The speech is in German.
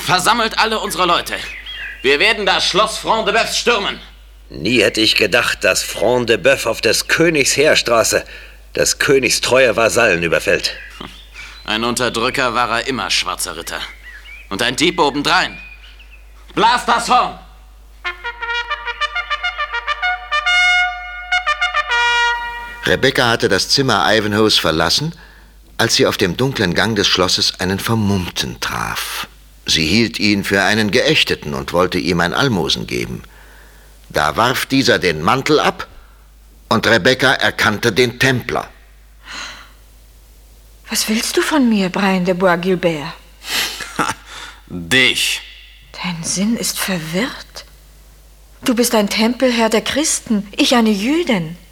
Versammelt alle unsere Leute. Wir werden das Schloss Front de Bœuf stürmen. Nie hätte ich gedacht, dass Front de Bœuf auf des Königs Heerstraße des Königs treue Vasallen überfällt. Ein Unterdrücker war er immer, schwarzer Ritter. Und ein Dieb obendrein. Blas das Horn! Rebecca hatte das Zimmer Ivanhoes verlassen, als sie auf dem dunklen Gang des Schlosses einen Vermummten traf. Sie hielt ihn für einen Geächteten und wollte ihm ein Almosen geben. Da warf dieser den Mantel ab und Rebecca erkannte den Templer. Was willst du von mir, Brian de Bois-Guilbert? Dich. Dein Sinn ist verwirrt. Du bist ein Tempelherr der Christen, ich eine Jüdin.